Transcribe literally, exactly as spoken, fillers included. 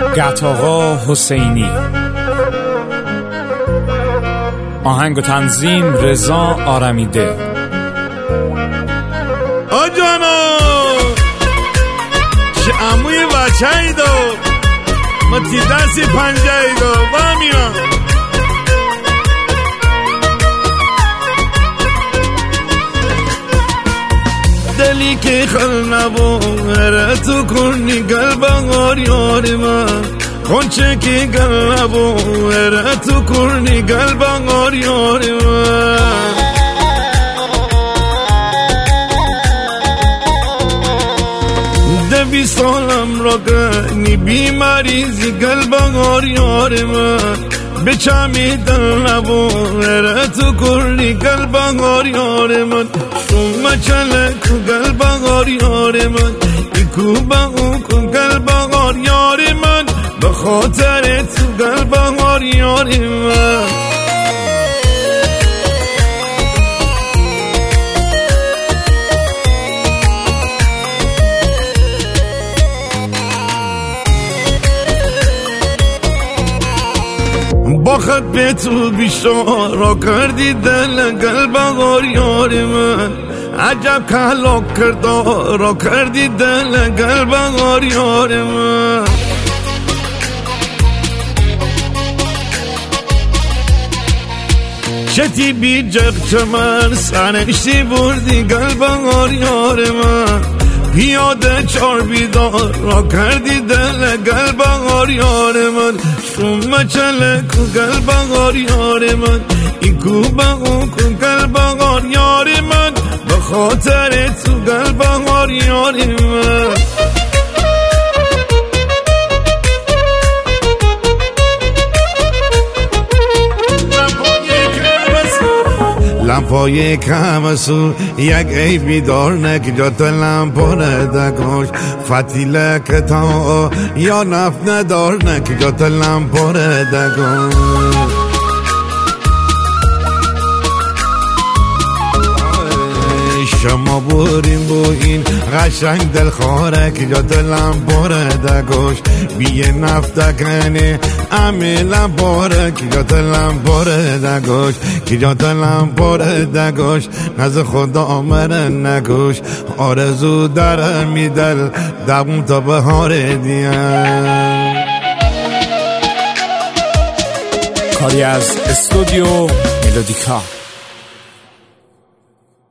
گتاقا حسینی. آهنگ و تنظیم رضا آرمیده. آجانا چه عموی بچه ای دو ما تی دستی پنجه ای دو با میان دلی که خل نبوره تو کنی قلبم آریار من خونچه که گل نبوره تو کنی قلبم آریار من دوی سالم را گنی بیماریزی قلبم آریار من بچمی دل نبوره تو کنی قلبم آریار من شما چله کو قلبم آریار من ایکو با او کو قلبم آریار من به خاطر تو قلبم آریار من با خط به تو بیشارا کردی دل قلبم آریار من عجب کلاک کردارا کردی دل قلبم آریار من چتی بی جغ چمن سرنشتی بردی قلبم آریار من پیاده چار بیدار را کردی دل قلبم آریار من شما چله کو قلبم آریار من ایکو با او کو قلبم آریار من به خاطر تو قلبم آریار من لمپای کمسو یک ای بیدار نکجات لمپاره دکاش فتیله کتا یا نفت ندار نکجات لمپاره دکاش شما بوریم با این قشنگ دل خاره که جا دلم باره دگوش بیه نفت کنه امیلم باره که جا دلم باره دگوش که جا دلم باره دگوش نز خدا آمره نگوش آرزو در میدل دبون تا بهار دیم. کاری از استودیو ملودیکا.